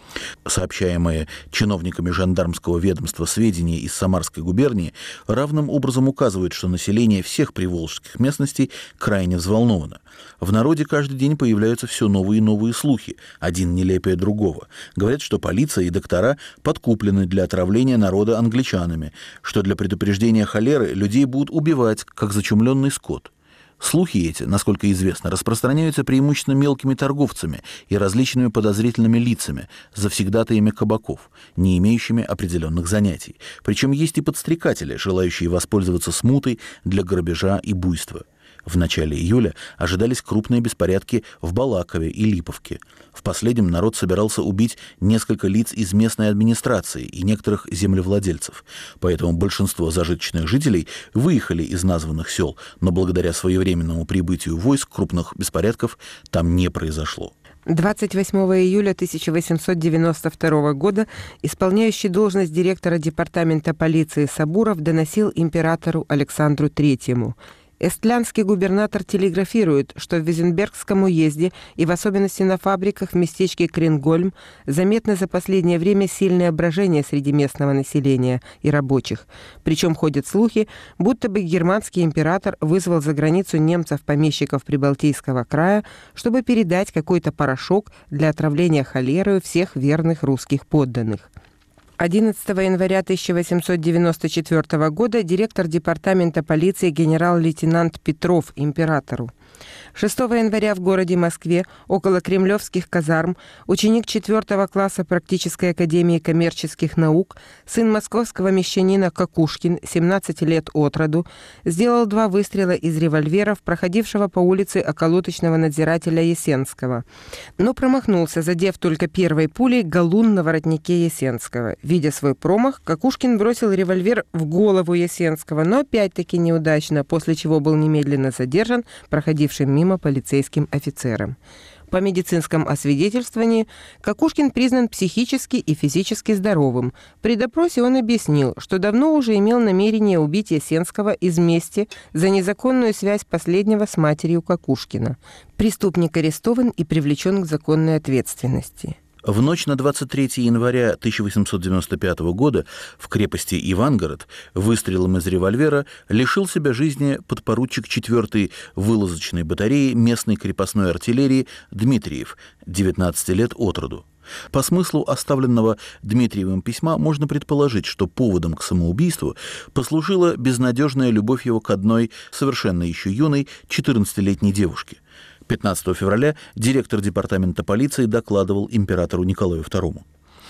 Сообщаемые чиновниками жандармского ведомства сведения из Самарской губернии равным образом указывают, что население всех приволжских местностей крайне взволновано. В народе каждый день появляются все новые и новые слухи, один нелепее другого. Говорят, что полиция и доктора подкуплены для отравления народа англичанами, что для предупреждения холеры людей будут убивать, как зачумленный скот. Слухи эти, насколько известно, распространяются преимущественно мелкими торговцами и различными подозрительными лицами, завсегдатаями кабаков, не имеющими определенных занятий. Причем есть и подстрекатели, желающие воспользоваться смутой для грабежа и буйства. В начале июля ожидались крупные беспорядки в Балакове и Липовке. В последнем народ собирался убить несколько лиц из местной администрации и некоторых землевладельцев. Поэтому большинство зажиточных жителей выехали из названных сел, но благодаря своевременному прибытию войск крупных беспорядков там не произошло. двадцать восьмого июля тысяча восемьсот девяносто второго года исполняющий должность директора департамента полиции Сабуров доносил императору Александру Третьему: эстлянский губернатор телеграфирует, что в Визенбергском уезде и в особенности на фабриках в местечке Крингольм заметно за последнее время сильное брожение среди местного населения и рабочих. Причем ходят слухи, будто бы германский император вызвал за границу немцев-помещиков Прибалтийского края, чтобы передать какой-то порошок для отравления холерой всех верных русских подданных. одиннадцатого января тысяча восемьсот девяносто четвёртого года директор департамента полиции генерал-лейтенант Петров императору: шестого января в городе Москве, около кремлевских казарм, ученик четвёртого класса практической академии коммерческих наук, сын московского мещанина Кокушкин, семнадцать лет от роду, сделал два выстрела из револьверов, проходившего по улице околоточного надзирателя Есенского, но промахнулся, задев только первой пулей галун на воротнике Есенского. Видя свой промах, Кокушкин бросил револьвер в голову Есенского, но опять-таки неудачно, после чего был немедленно задержан проходившим мимо полицейским офицером. По медицинскому освидетельствованию Кокушкин признан психически и физически здоровым. При допросе он объяснил, что давно уже имел намерение убить Есенского из мести за незаконную связь последнего с матерью Кокушкина. Преступник арестован и привлечен к законной ответственности. В ночь на двадцать третьего января тысяча восемьсот девяносто пятого года в крепости Ивангород выстрелом из револьвера лишил себя жизни подпоручик четвёртой вылазочной батареи местной крепостной артиллерии Дмитриев, девятнадцать лет от роду. По смыслу оставленного Дмитриевым письма можно предположить, что поводом к самоубийству послужила безнадежная любовь его к одной совершенно еще юной четырнадцатилетней девушке. пятнадцатого февраля директор департамента полиции докладывал императору Николаю второму.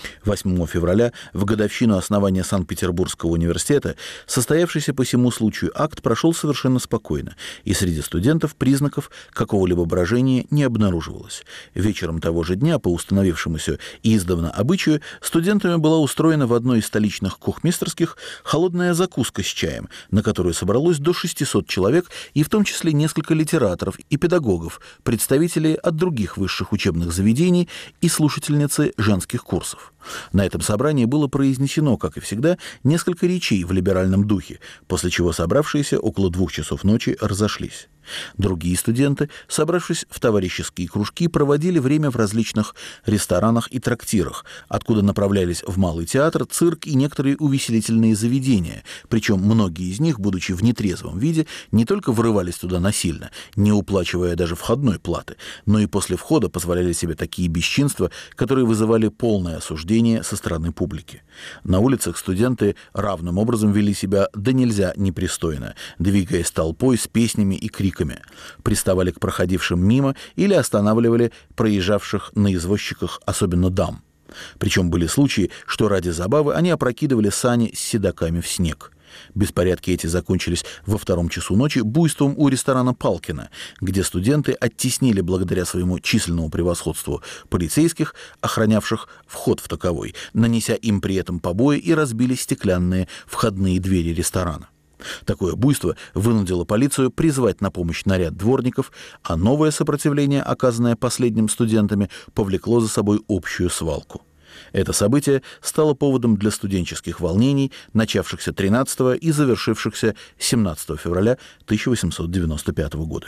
восьмого февраля, в годовщину основания Санкт-Петербургского университета, состоявшийся по сему случаю акт прошел совершенно спокойно, и среди студентов признаков какого-либо брожения не обнаруживалось. Вечером того же дня, по установившемуся издавна обычаю, студентами была устроена в одной из столичных кухмистерских холодная закуска с чаем, на которую собралось до шестисот человек, и в том числе несколько литераторов и педагогов, представителей от других высших учебных заведений и слушательницы женских курсов. На этом собрании было произнесено, как и всегда, несколько речей в либеральном духе, после чего собравшиеся около двух часов ночи разошлись. Другие студенты, собравшись в товарищеские кружки, проводили время в различных ресторанах и трактирах, откуда направлялись в Малый театр, цирк и некоторые увеселительные заведения, причем многие из них, будучи в нетрезвом виде, не только врывались туда насильно, не уплачивая даже входной платы, но и после входа позволяли себе такие бесчинства, которые вызывали полное осуждение со стороны публики. На улицах студенты равным образом вели себя да нельзя непристойно, двигаясь толпой с песнями и криками, приставали к проходившим мимо или останавливали проезжавших на извозчиках, особенно дам. Причем были случаи, что ради забавы они опрокидывали сани с седаками в снег. Беспорядки эти закончились во втором часу ночи буйством у ресторана «Палкина», где студенты оттеснили благодаря своему численному превосходству полицейских, охранявших вход в таковой, нанеся им при этом побои, и разбили стеклянные входные двери ресторана. Такое буйство вынудило полицию призвать на помощь наряд дворников, а новое сопротивление, оказанное последним студентами, повлекло за собой общую свалку. Это событие стало поводом для студенческих волнений, начавшихся тринадцатого и завершившихся семнадцатого февраля тысяча восемьсот девяносто пятого года.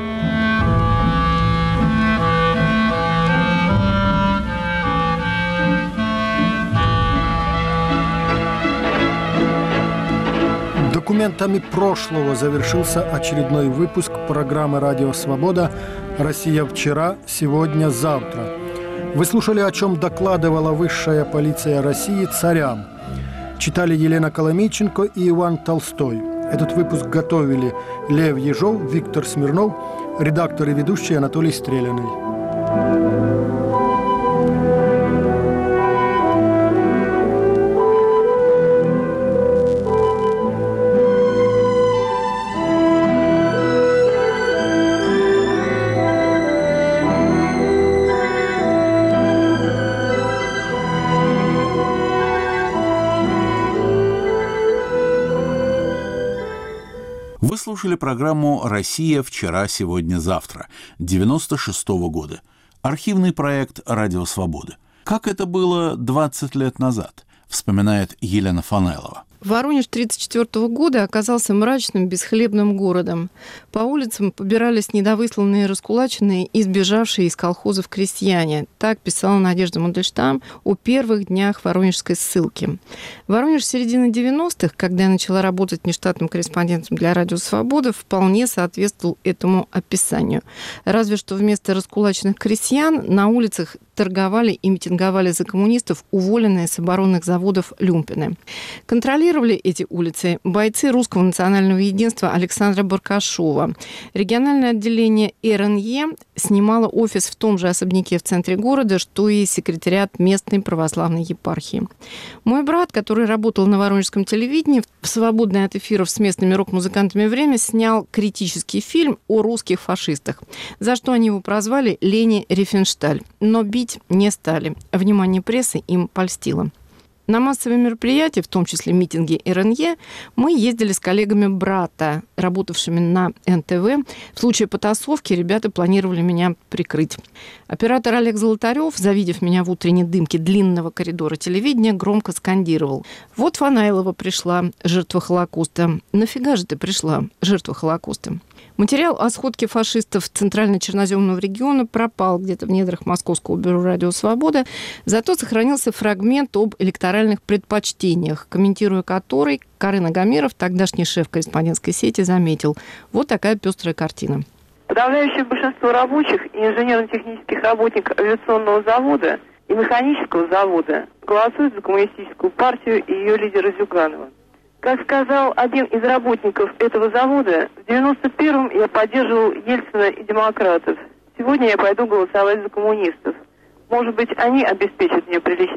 Документами прошлого завершился очередной выпуск программы «Радио Свобода. Россия вчера, сегодня, завтра». Вы слушали, о чем докладывала высшая полиция России царям. Читали Елена Коломейченко и Иван Толстой. Этот выпуск готовили Лев Ежов, Виктор Смирнов, редактор и ведущий Анатолий Стреляный. Вы слушали программу «Россия вчера, сегодня, завтра» девяносто шестого года. Архивный проект «Радио Свобода». Как это было двадцать лет назад, вспоминает Елена Фанайлова. Воронеж тысяча девятьсот тридцать четвёртого года оказался мрачным, бесхлебным городом. По улицам побирались недовысланные, раскулаченные и сбежавшие из колхозов крестьяне. Так писала Надежда Мандельштам о первых днях воронежской ссылки. Воронеж середины девяностых, когда я начала работать внештатным корреспондентом для «Радио Свобода», вполне соответствовал этому описанию. Разве что вместо раскулаченных крестьян на улицах торговали и митинговали за коммунистов уволенные с оборонных заводов люмпины. Контролировали эти улицы бойцы Русского национального единства Александра Баркашова. Региональное отделение эр эн е снимало офис в том же особняке в центре города, что и секретариат местной православной епархии. Мой брат, который работал на воронежском телевидении, в свободное от эфиров с местными рок-музыкантами время снял критический фильм о русских фашистах, за что они его прозвали Лени Рифеншталь. Но бить не стали. Внимание прессы им польстило. На массовые мероприятия, в том числе митинги эр эн е, мы ездили с коллегами брата, работавшими на эн тэ вэ. В случае потасовки ребята планировали меня прикрыть. Оператор Олег Золотарев, завидев меня в утренней дымке длинного коридора телевидения, громко скандировал: «Вот Фанайлова пришла, жертва Холокоста. Нафига же ты пришла, жертва Холокоста?» Материал о сходке фашистов Центрально-Черноземного региона пропал где-то в недрах Московского бюро «Радио Свобода», зато сохранился фрагмент об электоральных предпочтениях, комментируя который, Карен Агамиров, тогдашний шеф корреспондентской сети, заметил: вот такая пестрая картина. Подавляющее большинство рабочих и инженерно-технических работников авиационного завода и механического завода голосуют за коммунистическую партию и ее лидера Зюганова. Как сказал один из работников этого завода, в девяносто первом я поддерживал Ельцина и демократов. Сегодня я пойду голосовать за коммунистов. Может быть, они обеспечат мне приличное существование.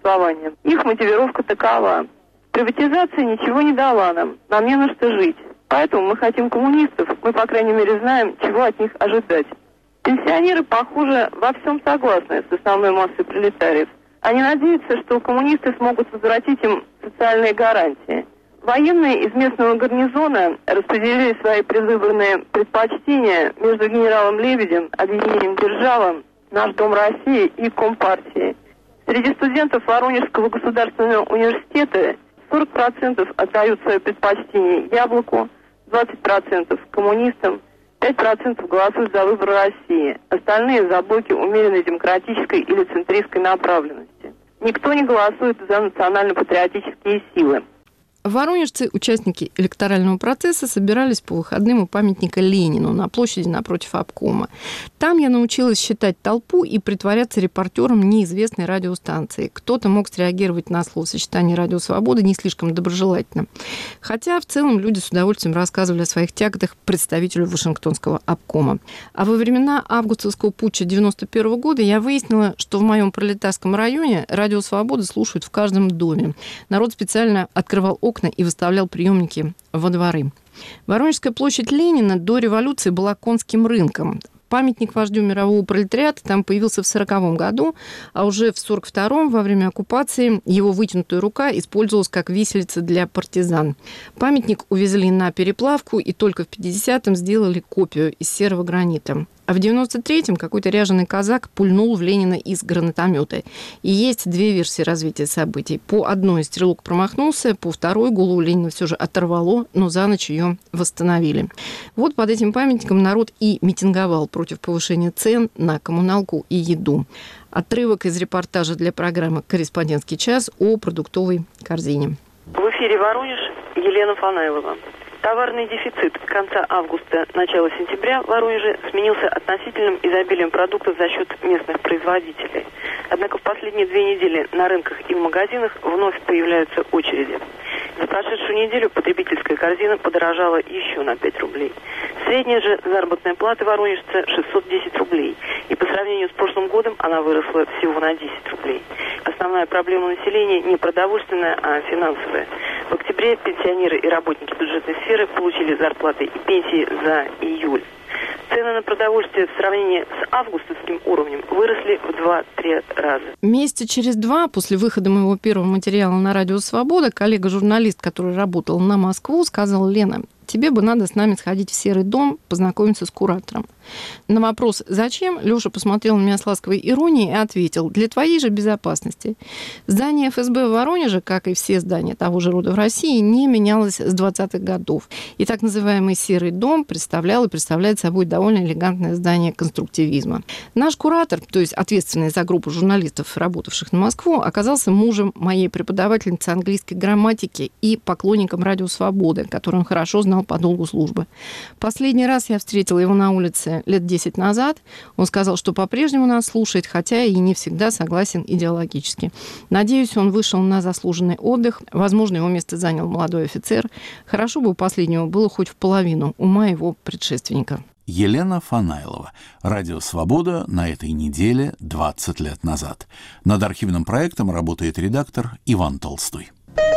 существования. Их мотивировка такова. Приватизация ничего не дала нам, нам не на что жить. Поэтому мы хотим коммунистов, мы, по крайней мере, знаем, чего от них ожидать. Пенсионеры, похоже, во всем согласны с основной массой пролетариев. Они надеются, что коммунисты смогут возвратить им социальные гарантии. Военные из местного гарнизона распределили свои предвыборные предпочтения между генералом Лебедем, объединением «Держава», «Наш Дом России» и Компартией. Среди студентов Воронежского государственного университета сорок процентов отдают свое предпочтение «Яблоку», двадцать процентов коммунистам, пять процентов голосуют за выбор России, остальные за блоки умеренной демократической или центристской направленности. Никто не голосует за национально-патриотические силы. Воронежцы, участники электорального процесса, собирались по выходным у памятника Ленину на площади напротив обкома. Там я научилась считать толпу и притворяться репортером неизвестной радиостанции. Кто-то мог среагировать на словосочетание «Радио Свобода» не слишком доброжелательно. Хотя в целом люди с удовольствием рассказывали о своих тяготах представителю Вашингтонского обкома. А во времена августовского путча девяносто первого года я выяснила, что в моем пролетарском районе «Радио Свобода» слушают в каждом доме. Народ специально открывал окна окна и выставлял приемники во дворы. Воронежская площадь Ленина до революции была конским рынком. Памятник вождю мирового пролетариата там появился в сороковом году, а уже в сорок втором, во время оккупации, его вытянутая рука использовалась как виселица для партизан. Памятник увезли на переплавку и только в пятидесятом сделали копию из серого гранита. А в девяносто третьем какой-то ряженый казак пульнул в Ленина из гранатомета. И есть две версии развития событий. По одной стрелок промахнулся, по второй голову Ленина все же оторвало, но за ночь ее восстановили. Вот под этим памятником народ и митинговал против повышения цен на коммуналку и еду. Отрывок из репортажа для программы «Корреспондентский час» о продуктовой корзине. В эфире Воронеж, Елена Фанайлова. Товарный дефицит конца августа, начала сентября в Воронеже сменился относительным изобилием продуктов за счет местных производителей. Однако в последние две недели на рынках и в магазинах вновь появляются очереди. За прошедшую неделю потребительская корзина подорожала еще на пять рублей. Средняя же заработная плата воронежца шестьсот десять рублей. И по сравнению с прошлым годом она выросла всего на десять рублей. Основная проблема населения не продовольственная, а финансовая. В октябре пенсионеры и работники бюджетной сферы получили зарплаты и пенсии за июль. Цены на продовольствие в сравнении с августовским уровнем выросли в два-три раза. Месяца через два после выхода моего первого материала на «Радио Свобода» коллега-журналист, который работал на Москву, сказал: «Лена, тебе бы надо с нами сходить в Серый дом, познакомиться с куратором». На вопрос «Зачем?» Лёша посмотрел на меня с ласковой иронией и ответил: «Для твоей же безопасности». Здание эф эс бэ в Воронеже, как и все здания того же рода в России, не менялось с двадцатых годов. И так называемый Серый дом представлял и представляет собой довольно элегантное здание конструктивизма. Наш куратор, то есть ответственный за группу журналистов, работавших на Москву, оказался мужем моей преподавательницы английской грамматики и поклонником «Радио Свободы», который он хорошо знал по долгу службы. Последний раз я встретила его на улице лет десять назад. Он сказал, что по-прежнему нас слушает, хотя и не всегда согласен идеологически. Надеюсь, он вышел на заслуженный отдых. Возможно, его место занял молодой офицер. Хорошо бы у последнего было хоть в половину ума его предшественника. Елена Фанайлова. «Радио Свобода» на этой неделе двадцать лет назад. Над архивным проектом работает редактор Иван Толстой.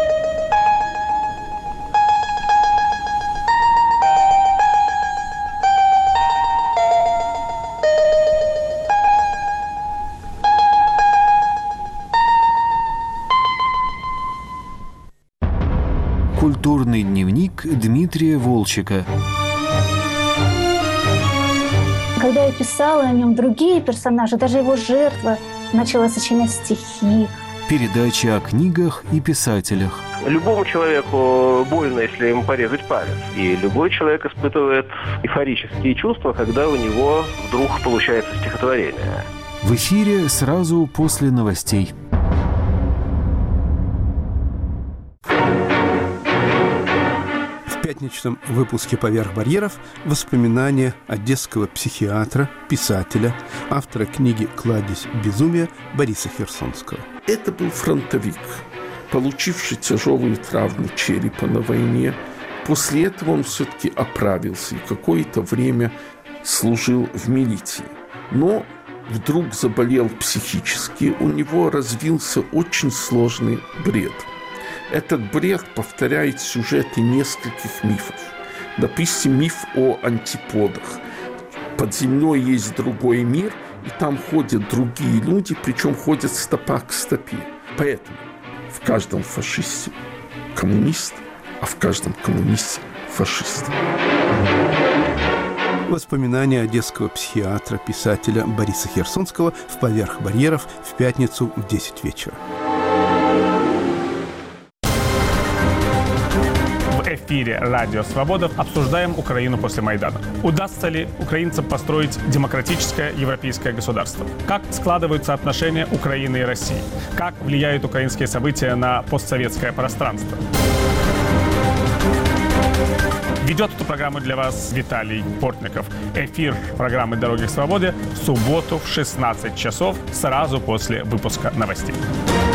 Культурный дневник Дмитрия Волчека. Когда я писала о нем, другие персонажи, даже его жертва, начала сочинять стихи. Передача о книгах и писателях. Любому человеку больно, если ему порезать палец. И любой человек испытывает эйфорические чувства, когда у него вдруг получается стихотворение. В эфире сразу после новостей. В пятничном выпуске «Поверх барьеров» воспоминания одесского психиатра, писателя, автора книги «Кладезь безумия» Бориса Херсонского. Это был фронтовик, получивший тяжелую травму черепа на войне. После этого он все-таки оправился и какое-то время служил в милиции. Но вдруг заболел психически, у него развился очень сложный бред. Этот бред повторяет сюжеты нескольких мифов. Допустим, миф о антиподах. Под землей есть другой мир, и там ходят другие люди, причем ходят стопа к стопе. Поэтому в каждом фашисте коммунист, а в каждом коммунисте фашист. Воспоминания одесского психиатра, писателя Бориса Херсонского в «Поверх барьеров» в пятницу в десять вечера. В эфире «Радио Свобода» обсуждаем Украину после Майдана. Удастся ли украинцам построить демократическое европейское государство? Как складываются отношения Украины и России? Как влияют украинские события на постсоветское пространство? Ведет эту программу для вас Виталий Портников. Эфир программы «Дороги к свободе» в субботу в шестнадцать часов, сразу после выпуска новостей.